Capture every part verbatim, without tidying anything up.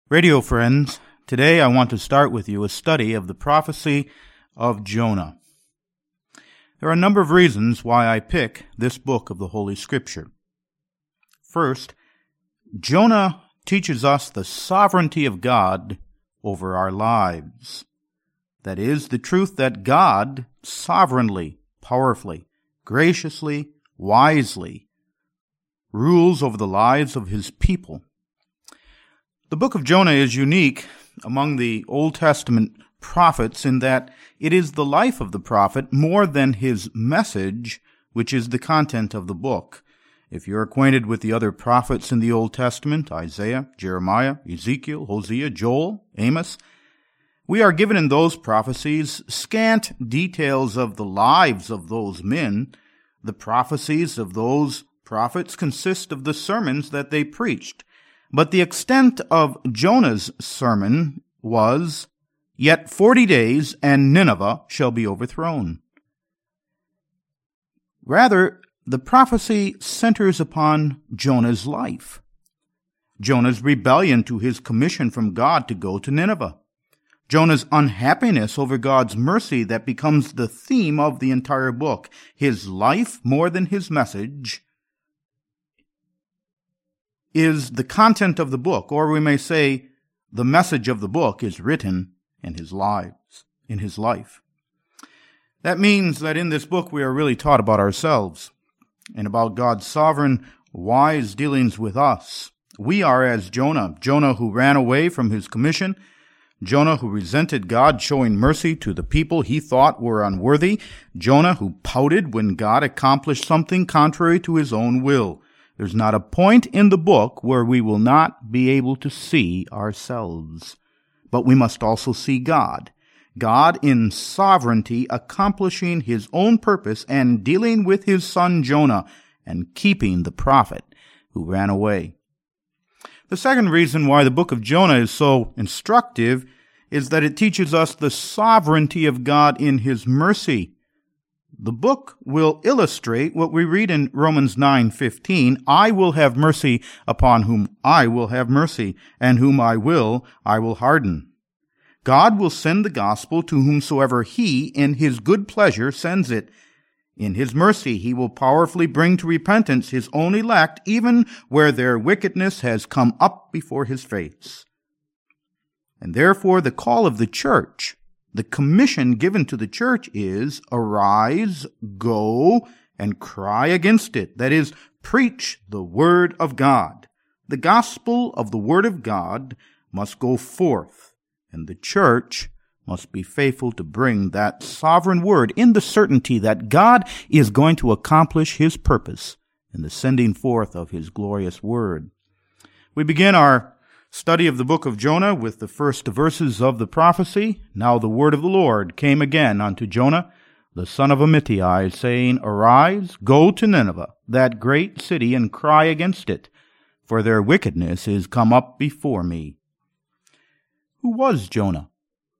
Radio friends, today I want to start with you a study of the prophecy of Jonah. There are a number of reasons why I pick this book of the Holy Scripture. First, Jonah teaches us the sovereignty of God over our lives. That is, the truth that God sovereignly, powerfully, graciously, wisely rules over the lives of His people. The book of Jonah is unique among the Old Testament prophets in that it is the life of the prophet more than his message, which is the content of the book. If you're acquainted with the other prophets in the Old Testament, Isaiah, Jeremiah, Ezekiel, Hosea, Joel, Amos, we are given in those prophecies scant details of the lives of those men. The prophecies of those prophets consist of the sermons that they preached. But the extent of Jonah's sermon was, "Yet forty days, and Nineveh shall be overthrown." Rather, the prophecy centers upon Jonah's life. Jonah's rebellion to his commission from God to go to Nineveh. Jonah's unhappiness over God's mercy that becomes the theme of the entire book. His life, more than his message, is the content of the book, or we may say the message of the book is written in his lives, in his life. That means that in this book we are really taught about ourselves and about God's sovereign, wise dealings with us. We are as Jonah, Jonah who ran away from his commission, Jonah who resented God showing mercy to the people he thought were unworthy, Jonah who pouted when God accomplished something contrary to his own will. There's not a point in the book where we will not be able to see ourselves. But we must also see God. God in sovereignty accomplishing His own purpose and dealing with His son Jonah and keeping the prophet who ran away. The second reason why the book of Jonah is so instructive is that it teaches us the sovereignty of God in His mercy. The book will illustrate what we read in Romans nine fifteen, "I will have mercy upon whom I will have mercy, and whom I will, I will harden." God will send the gospel to whomsoever He, in His good pleasure, sends it. In His mercy, He will powerfully bring to repentance His own elect, even where their wickedness has come up before His face. And therefore, the call of the church, the commission given to the church is, arise, go, and cry against it. That is, preach the word of God. The gospel of the word of God must go forth, and the church must be faithful to bring that sovereign word in the certainty that God is going to accomplish His purpose in the sending forth of His glorious word. We begin our study of the book of Jonah with the first verses of the prophecy. "Now the word of the Lord came again unto Jonah, the son of Amittai, saying, Arise, go to Nineveh, that great city, and cry against it, for their wickedness is come up before me." Who was Jonah?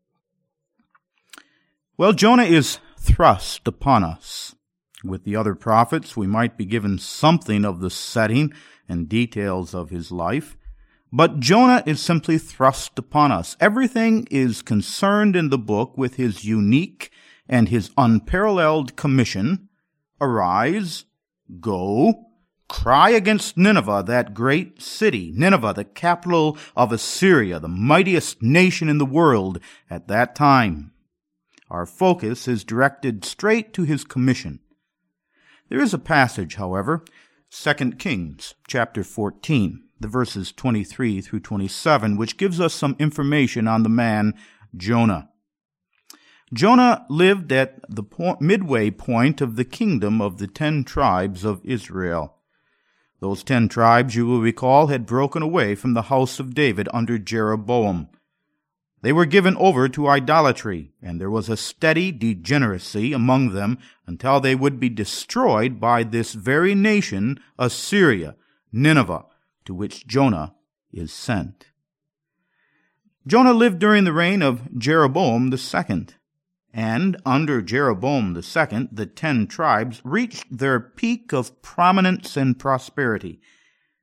Well, Jonah is thrust upon us. With the other prophets, we might be given something of the setting and details of his life. But Jonah is simply thrust upon us. Everything is concerned in the book with his unique and his unparalleled commission. Arise, go, cry against Nineveh, that great city. Nineveh, the capital of Assyria, the mightiest nation in the world at that time. Our focus is directed straight to his commission. There is a passage, however, Second Kings chapter fourteen, the verses twenty-three through twenty-seven, which gives us some information on the man Jonah. Jonah lived at the po- midway point of the kingdom of the ten tribes of Israel. Those ten tribes, you will recall, had broken away from the house of David under Jeroboam. They were given over to idolatry, and there was a steady degeneracy among them until they would be destroyed by this very nation, Assyria, Nineveh, to which Jonah is sent. Jonah lived during the reign of Jeroboam the second, and under Jeroboam the second, the ten tribes reached their peak of prominence and prosperity.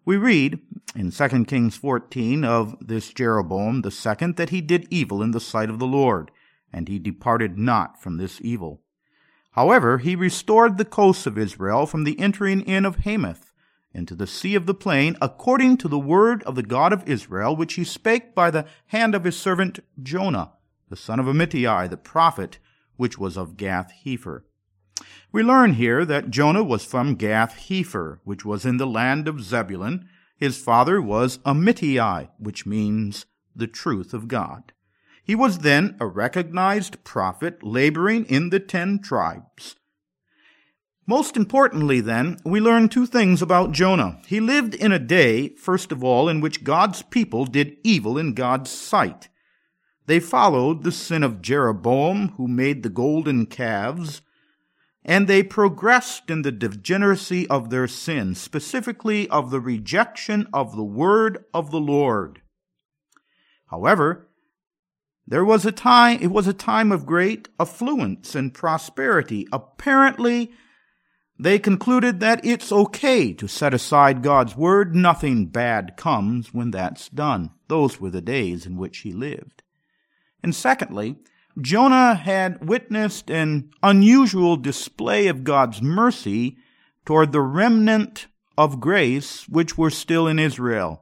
We read in Second Kings fourteen of this Jeroboam the second that he did evil in the sight of the Lord, and he departed not from this evil. However, he restored the coasts of Israel from the entering in of Hamath into the sea of the plain, according to the word of the God of Israel, which he spake by the hand of his servant Jonah, the son of Amittai, the prophet, which was of Gath-hepher. We learn here that Jonah was from Gath-hepher, which was in the land of Zebulun. His father was Amittai, which means the truth of God. He was then a recognized prophet laboring in the ten tribes. Most importantly, then, we learn two things about Jonah. He lived in a day, first of all, in which God's people did evil in God's sight. They followed the sin of Jeroboam, who made the golden calves, and they progressed in the degeneracy of their sin, specifically of the rejection of the word of the Lord. However, there was a time, it was a time of great affluence and prosperity. Apparently, they concluded that it's okay to set aside God's word. Nothing bad comes when that's done. Those were the days in which he lived. And secondly, Jonah had witnessed an unusual display of God's mercy toward the remnant of grace which were still in Israel.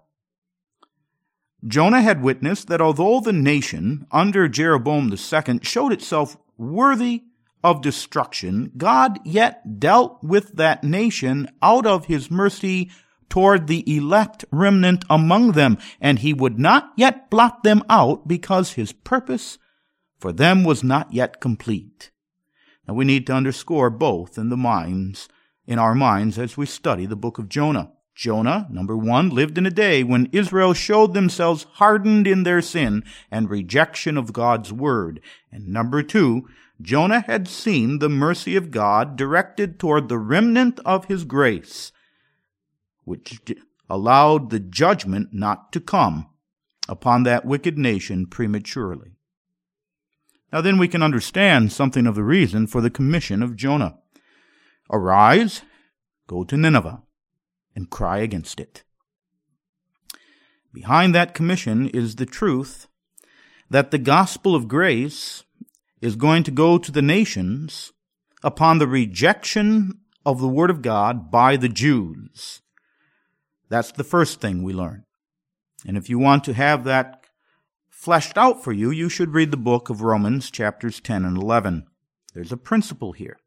Jonah had witnessed that although the nation under Jeroboam the second showed itself worthy of destruction, God yet dealt with that nation out of his mercy toward the elect remnant among them, and he would not yet blot them out because his purpose for them was not yet complete. Now we need to underscore both in the minds, in our minds as we study the book of Jonah. Jonah, number one, lived in a day when Israel showed themselves hardened in their sin and rejection of God's word. And number two, Jonah had seen the mercy of God directed toward the remnant of his grace, which allowed the judgment not to come upon that wicked nation prematurely. Now then we can understand something of the reason for the commission of Jonah. Arise, go to Nineveh, and cry against it. Behind that commission is the truth that the gospel of grace is going to go to the nations upon the rejection of the word of God by the Jews. That's the first thing we learn. And if you want to have that fleshed out for you, you should read the book of Romans, chapters ten and eleven. There's a principle here.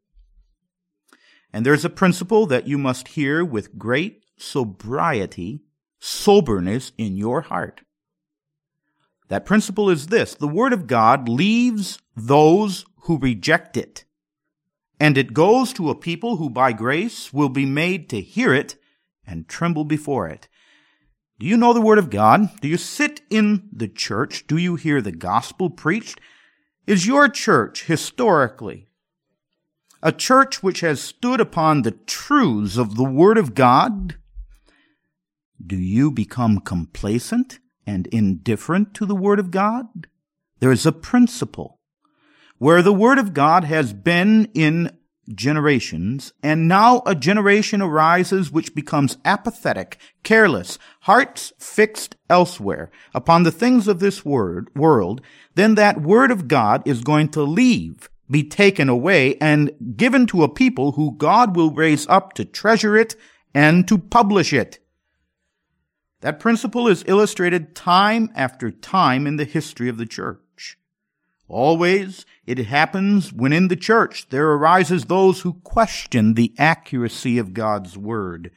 And there's a principle that you must hear with great sobriety, soberness in your heart. That principle is this: the word of God leaves those who reject it, and it goes to a people who by grace will be made to hear it and tremble before it. Do you know the word of God? Do you sit in the church? Do you hear the gospel preached? Is your church historically a church which has stood upon the truths of the word of God? Do you become complacent and indifferent to the word of God? There is a principle where the word of God has been in generations, and now a generation arises which becomes apathetic, careless, hearts fixed elsewhere upon the things of this word, world, then that word of God is going to leave, be taken away, and given to a people who God will raise up to treasure it and to publish it. That principle is illustrated time after time in the history of the church. Always it happens when in the church there arises those who question the accuracy of God's word.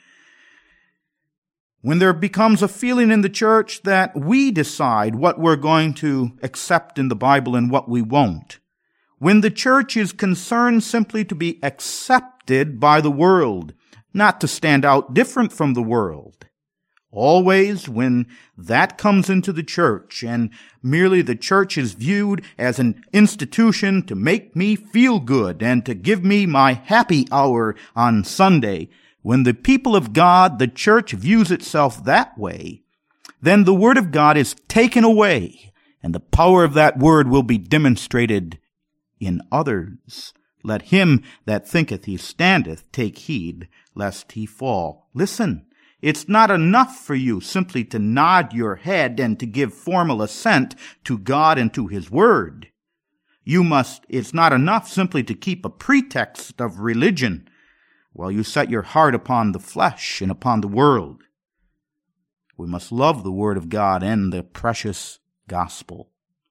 When there becomes a feeling in the church that we decide what we're going to accept in the Bible and what we won't. When the church is concerned simply to be accepted by the world, not to stand out different from the world. Always when that comes into the church and merely the church is viewed as an institution to make me feel good and to give me my happy hour on Sunday, when the people of God, the church, views itself that way, then the word of God is taken away and the power of that word will be demonstrated in others. Let him that thinketh he standeth take heed lest he fall. Listen. It's not enough for you simply to nod your head and to give formal assent to God and to His Word. You must, it's not enough simply to keep a pretext of religion while you set your heart upon the flesh and upon the world. We must love the Word of God and the precious gospel.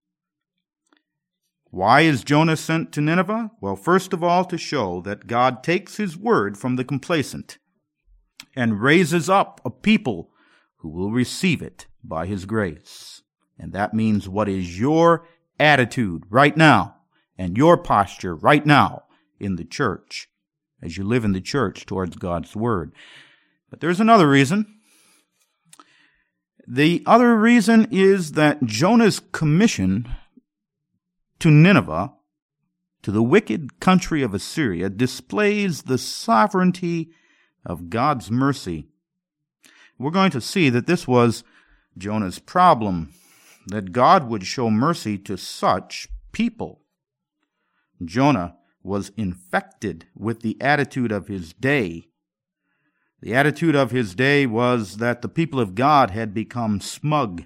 Why is Jonah sent to Nineveh? Well, first of all, to show that God takes His word from the complacent and raises up a people who will receive it by His grace. And that means what is your attitude right now and your posture right now in the church as you live in the church towards God's word. But there's another reason. The other reason is that Jonah's commission to Nineveh, to the wicked country of Assyria, displays the sovereignty of God's mercy. We're going to see that this was Jonah's problem, that God would show mercy to such people. Jonah was infected with the attitude of his day. The attitude of his day was that the people of God had become smug,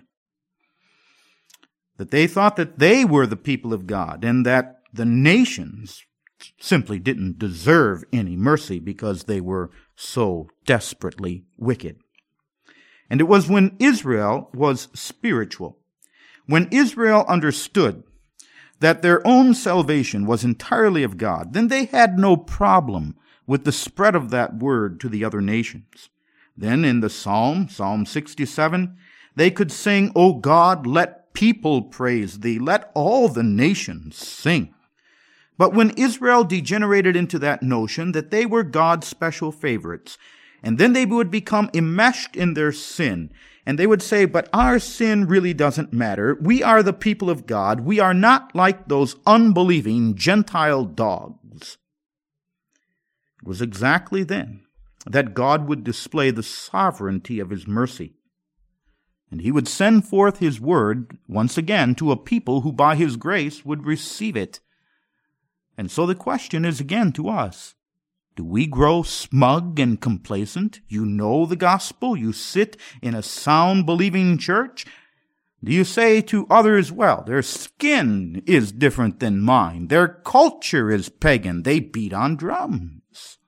that they thought that they were the people of God and that the nations simply didn't deserve any mercy because they were so desperately wicked. And it was when Israel was spiritual, when Israel understood that their own salvation was entirely of God, then they had no problem with the spread of that word to the other nations. Then in the Psalm, Psalm sixty-seven, they could sing, "O God, let people praise thee, let all the nations sing." But when Israel degenerated into that notion that they were God's special favorites, and then they would become enmeshed in their sin, and they would say, but our sin really doesn't matter. We are the people of God. We are not like those unbelieving Gentile dogs. It was exactly then that God would display the sovereignty of His mercy. And He would send forth His word once again to a people who by His grace would receive it. And so the question is again to us, do we grow smug and complacent? You know the gospel. You sit in a sound believing church. Do you say to others, well, their skin is different than mine. Their culture is pagan. They beat on drums.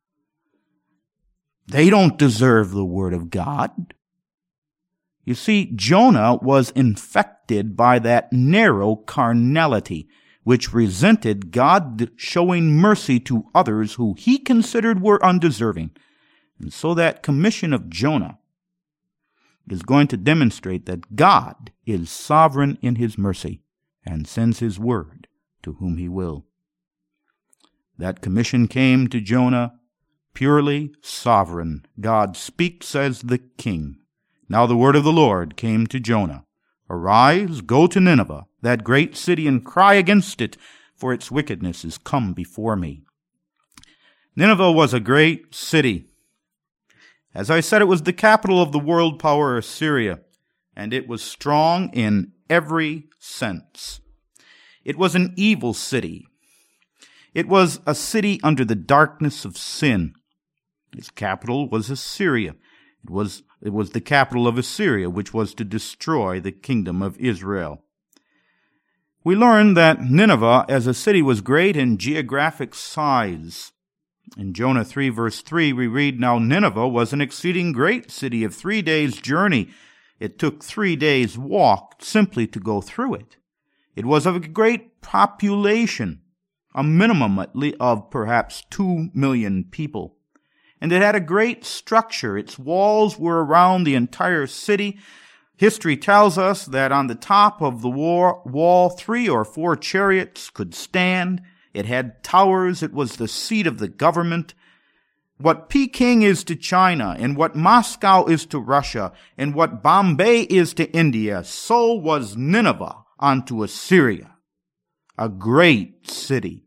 They don't deserve the word of God. You see, Jonah was infected by that narrow carnality, which resented God showing mercy to others who he considered were undeserving. And so that commission of Jonah is going to demonstrate that God is sovereign in His mercy and sends His word to whom He will. That commission came to Jonah purely sovereign. God speaks as the king. Now the word of the Lord came to Jonah. Arise, go to Nineveh, that great city, and cry against it, for its wickedness is come before me. Nineveh was a great city. As I said, it was the capital of the world power Assyria, and it was strong in every sense. It was an evil city. It was a city under the darkness of sin. Its capital was Assyria. It was, it was the capital of Assyria, which was to destroy the kingdom of Israel. We learn that Nineveh as a city was great in geographic size. In Jonah three, verse three, we read, Now Nineveh was an exceeding great city of three days' journey. It took three days' walk simply to go through it. It was of a great population, a minimum at least of perhaps two million people. And it had a great structure. Its walls were around the entire city. History tells us that on the top of the wall, three or four chariots could stand. It had towers. It was the seat of the government. What Peking is to China, and what Moscow is to Russia, and what Bombay is to India, so was Nineveh unto Assyria, a great city.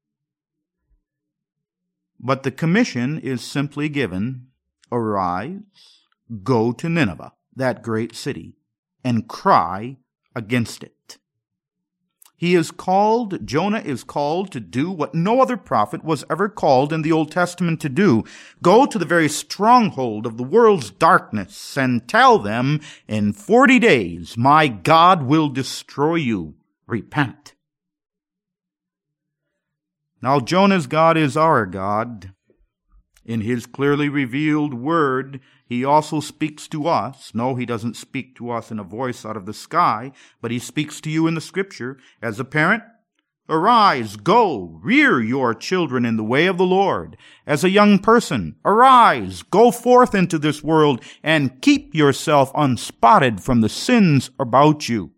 But the commission is simply given, Arise, go to Nineveh, that great city, and cry against it. He is called, Jonah is called to do what no other prophet was ever called in the Old Testament to do. Go to the very stronghold of the world's darkness and tell them, in forty days, my God will destroy you. Repent. Now, Jonah's God is our God. In his clearly revealed word, he also speaks to us. No, he doesn't speak to us in a voice out of the sky, but he speaks to you in the Scripture. As a parent, arise, go, rear your children in the way of the Lord. As a young person, arise, go forth into this world and keep yourself unspotted from the sins about you.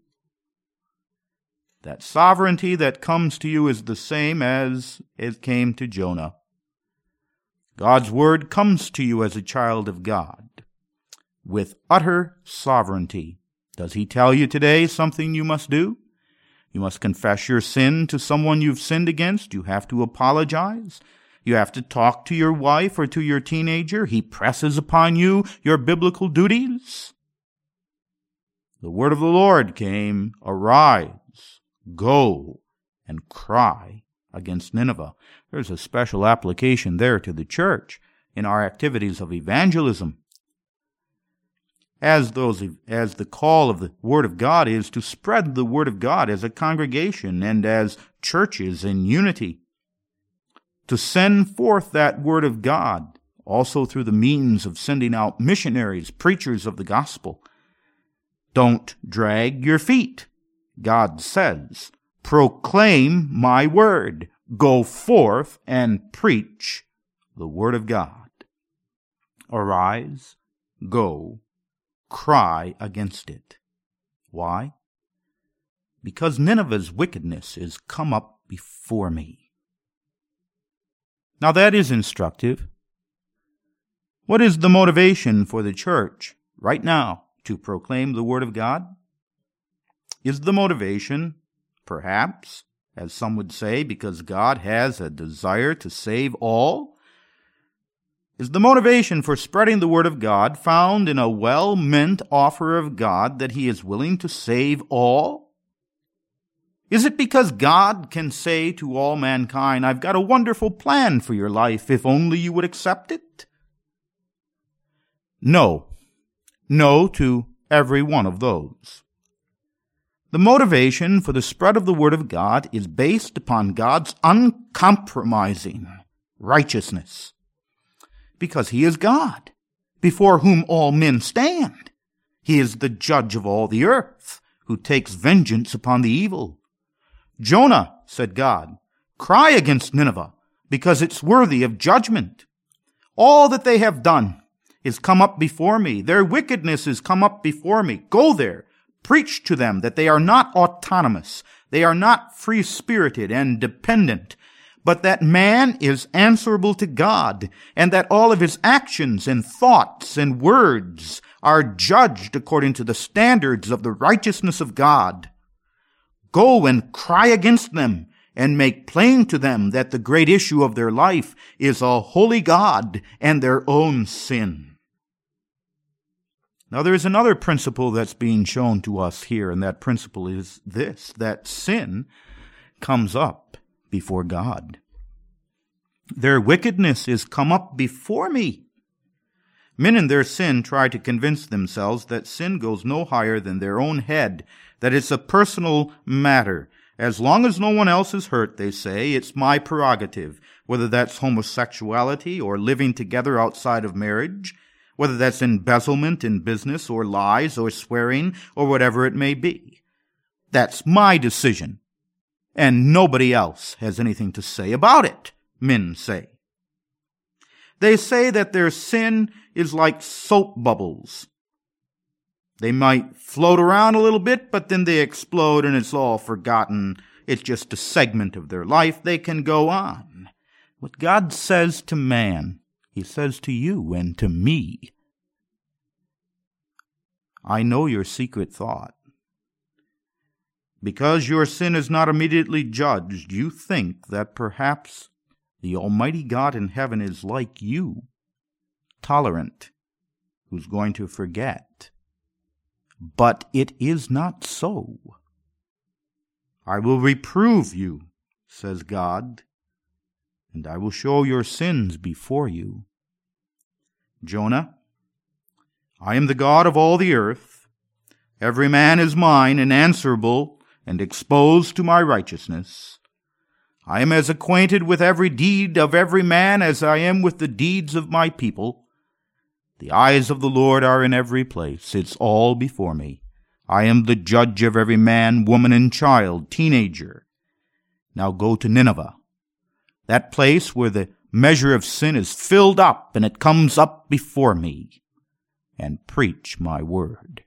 That sovereignty that comes to you is the same as it came to Jonah. God's word comes to you as a child of God with utter sovereignty. Does he tell you today something you must do? You must confess your sin to someone you've sinned against. You have to apologize. You have to talk to your wife or to your teenager. He presses upon you your biblical duties. The word of the Lord came, arise, go, and cry against Nineveh. There's a special application there to the church in our activities of evangelism. As those, as the call of the Word of God is to spread the Word of God as a congregation and as churches in unity, to send forth that Word of God, also through the means of sending out missionaries, preachers of the gospel. Don't drag your feet. God says, proclaim my word. Go forth and preach the word of God. Arise, go, cry against it. Why? Because Nineveh's wickedness is come up before me. Now that is instructive. What is the motivation for the church right now to proclaim the word of God? Is the motivation, perhaps, as some would say, because God has a desire to save all? Is the motivation for spreading the word of God found in a well-meant offer of God that he is willing to save all? Is it because God can say to all mankind, I've got a wonderful plan for your life if only you would accept it? No. No to every one of those. The motivation for the spread of the word of God is based upon God's uncompromising righteousness, because he is God, before whom all men stand. He is the judge of all the earth, who takes vengeance upon the evil. Jonah, said God, cry against Nineveh, because it's worthy of judgment. All that they have done is come up before me. Their wickedness is come up before me. Go there. Preach to them that they are not autonomous, they are not free-spirited and dependent, but that man is answerable to God, and that all of his actions and thoughts and words are judged according to the standards of the righteousness of God. Go and cry against them, and make plain to them that the great issue of their life is a holy God and their own sin. Now, there is another principle that's being shown to us here, and that principle is this, that sin comes up before God. Their wickedness is come up before me. Men in their sin try to convince themselves that sin goes no higher than their own head, that it's a personal matter. As long as no one else is hurt, they say, it's my prerogative, whether that's homosexuality or living together outside of marriage, whether that's embezzlement in business or lies or swearing or whatever it may be. That's my decision, and nobody else has anything to say about it, men say. They say that their sin is like soap bubbles. They might float around a little bit, but then they explode and it's all forgotten. It's just a segment of their life. They can go on. What God says to man, he says to you and to me, I know your secret thought. Because your sin is not immediately judged, you think that perhaps the Almighty God in heaven is like you, tolerant, who's going to forget. But it is not so. I will reprove you, says God, and I will show your sins before you. Jonah, I am the God of all the earth. Every man is mine and answerable and exposed to my righteousness. I am as acquainted with every deed of every man as I am with the deeds of my people. The eyes of the Lord are in every place. It's all before me. I am the judge of every man, woman, and child, teenager. Now go to Nineveh, that place where the measure of sin is filled up and it comes up before me, and preach my word.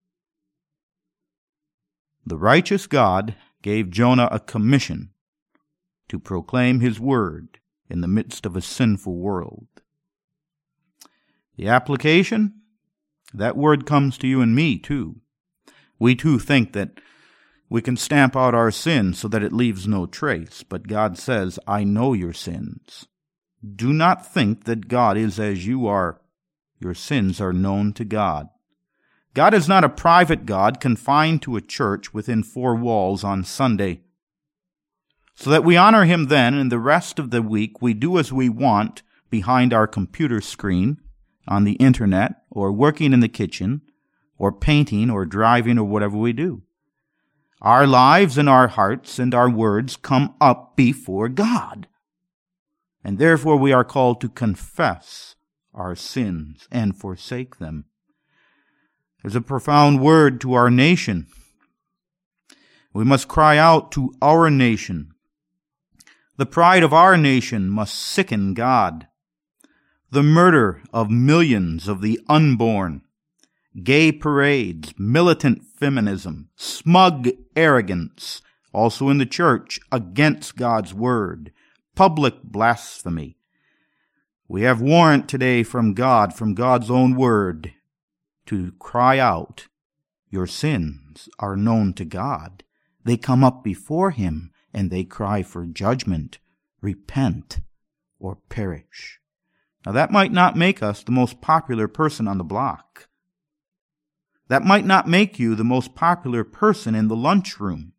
The righteous God gave Jonah a commission to proclaim his word in the midst of a sinful world. The application? That word comes to you and me too. We too think that we can stamp out our sin so that it leaves no trace, but God says, I know your sins. Do not think that God is as you are. Your sins are known to God. God is not a private God confined to a church within four walls on Sunday. So that we honor him then, and the rest of the week we do as we want behind our computer screen, on the internet, or working in the kitchen, or painting, or driving, or whatever we do. Our lives and our hearts and our words come up before God. And therefore we are called to confess our sins and forsake them. There's a profound word to our nation. We must cry out to our nation. The pride of our nation must sicken God. The murder of millions of the unborn, gay parades, militant feminism, smug arrogance, also in the church, against God's word, public blasphemy. We have warrant today from God, from God's own word, to cry out, your sins are known to God. They come up before him, and they cry for judgment. Repent or perish. Now that might not make us the most popular person on the block. That might not make you the most popular person in the lunchroom.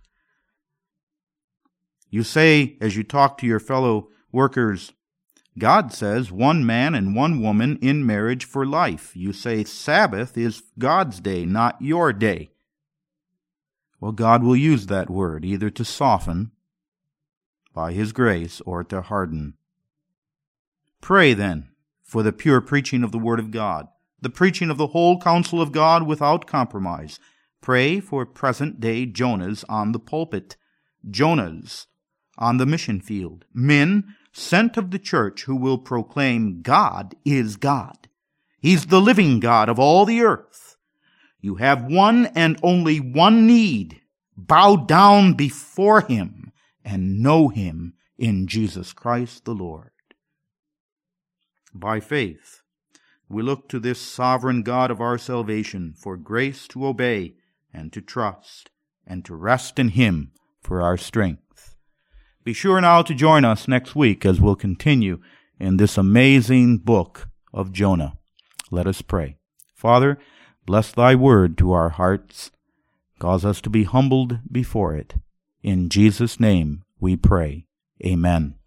You say, as you talk to your fellow workers, God says one man and one woman in marriage for life. You say Sabbath is God's day, not your day. Well, God will use that word either to soften by his grace or to harden. Pray then for the pure preaching of the word of God, the preaching of the whole counsel of God without compromise. Pray for present-day Jonahs on the pulpit, Jonahs on the mission field, men sent of the church who will proclaim God is God. He's the living God of all the earth. You have one and only one need. Bow down before him and know him in Jesus Christ the Lord. By faith, we look to this sovereign God of our salvation for grace to obey and to trust and to rest in him for our strength. Be sure now to join us next week as we'll continue in this amazing book of Jonah. Let us pray. Father, bless thy word to our hearts. Cause us to be humbled before it. In Jesus' name we pray. Amen.